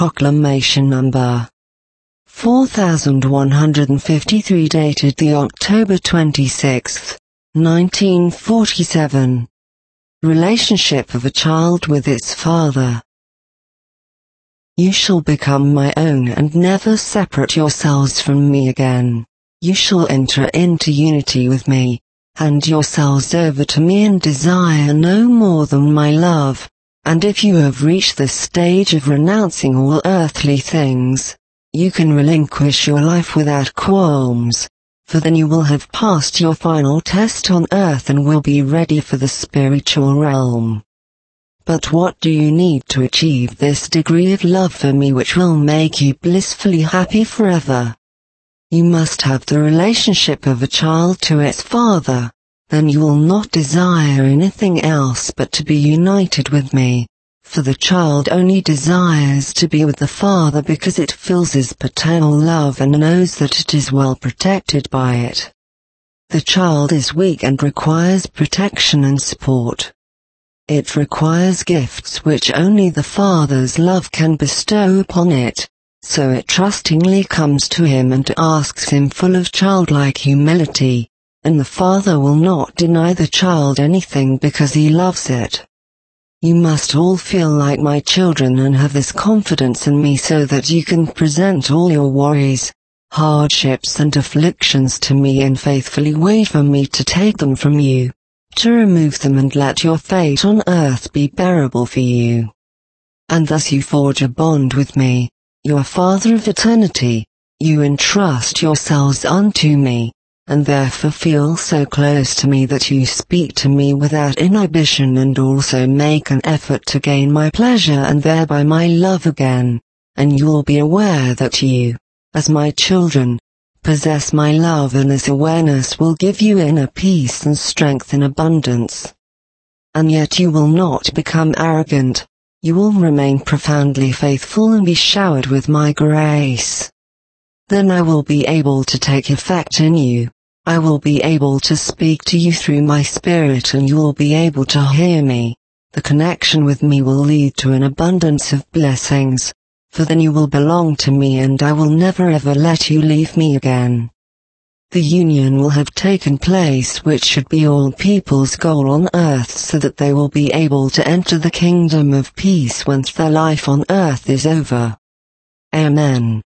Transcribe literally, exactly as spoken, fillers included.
Proclamation number four thousand one hundred fifty-three, dated the October twenty-sixth, nineteen forty-seven. Relationship of a child with its father. You shall become my own and never separate yourselves from me again. You shall enter into unity with me, hand yourselves over to me and desire no more than my love. And if you have reached the stage of renouncing all earthly things, you can relinquish your life without qualms, for then you will have passed your final test on earth and will be ready for the spiritual realm. But what do you need to achieve this degree of love for me which will make you blissfully happy forever? You must have the relationship of a child to its father. Then you will not desire anything else but to be united with me, for the child only desires to be with the father because it feels his paternal love and knows that it is well protected by it. The child is weak and requires protection and support. It requires gifts which only the father's love can bestow upon it, so it trustingly comes to him and asks him full of childlike humility. And the father will not deny the child anything because he loves it. You must all feel like my children and have this confidence in me so that you can present all your worries, hardships and afflictions to me and faithfully wait for me to take them from you, to remove them and let your fate on earth be bearable for you. And thus you forge a bond with me, your Father of eternity. You entrust yourselves unto me, and therefore feel so close to me that you speak to me without inhibition and also make an effort to gain my pleasure and thereby my love again, and you will be aware that you, as my children, possess my love, and this awareness will give you inner peace and strength in abundance. And yet you will not become arrogant, you will remain profoundly faithful and be showered with my grace. Then I will be able to take effect in you. I will be able to speak to you through my spirit and you will be able to hear me. The connection with me will lead to an abundance of blessings, for then you will belong to me and I will never ever let you leave me again. The union will have taken place which should be all people's goal on earth so that they will be able to enter the kingdom of peace once their life on earth is over. Amen.